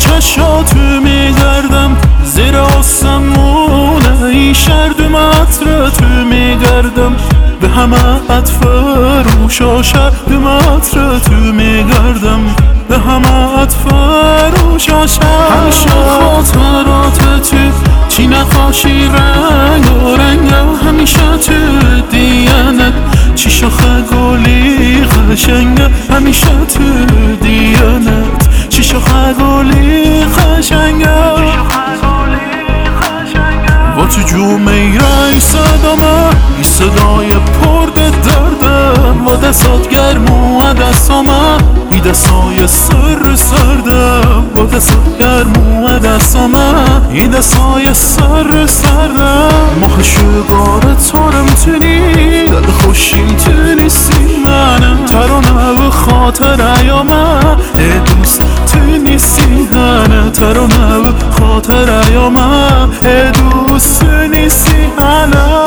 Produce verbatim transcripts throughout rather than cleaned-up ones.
چشاتو میگردم زیر آسمونه ای شردم عطرتو میگردم به همه عطفروشا شردم عطرتو میگردم به همه عطفروشا شردم همیشه خاطرات تو چی نقاشی رنگ و رنگ همیشه تو دیانت چی شاخه گلی قشنگه همیشه تو دیانت چی شاخه گلی قشنگه و تو جومه رای صدامه ای صدای پرد دردم و دستات گرم و دستامه ای دستای سر سردم و دستات گرم و دستامه ای دستای سر سردم ماه شگار تارم تونی دل خوشیم تونیستی منم ترانه و خاطر ایامه ای دوست تونیستی هنه ترانه و خاطر ایامه ای دوست تونیستی هنه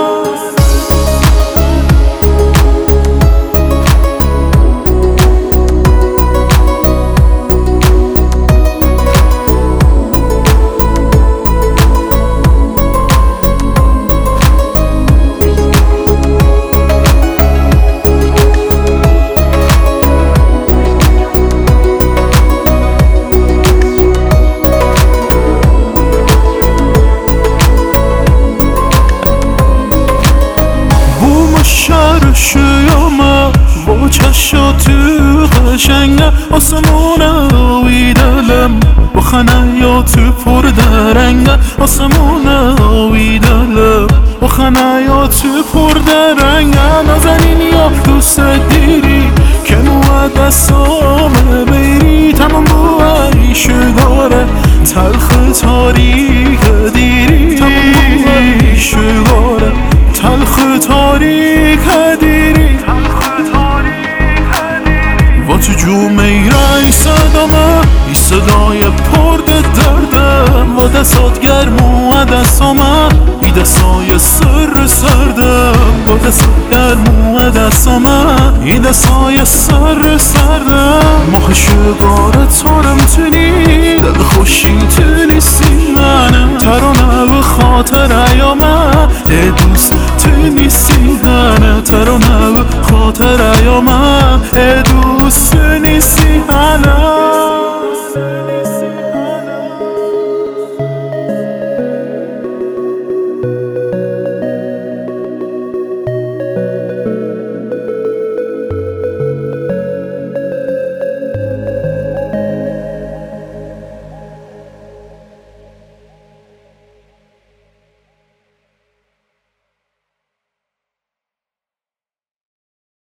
شیامه با چشاتو قشنگه آسمونه وی دلم با خنیاتو پر درنگه آسمونه وی دلم با خنیاتو پر درنگه نازنین یا دوست دیری که نوع دستامه بیری تمام بوی شگاره تلخ تاریک دیری تمام بوی شگاره تلخ تاریک دیری و تو جومه رای صدامه ای صدای پرد دردم و دستات گرم و دستامه ای دستای سر سردم و دستات گرم و دستامه ای دستای سر سردم ماه شگار تارم تونی دل خوشیم تونیستی منم ترانه و خاطر ایامه ای دوست تونیستی هنه ترانه و خاطر ایامه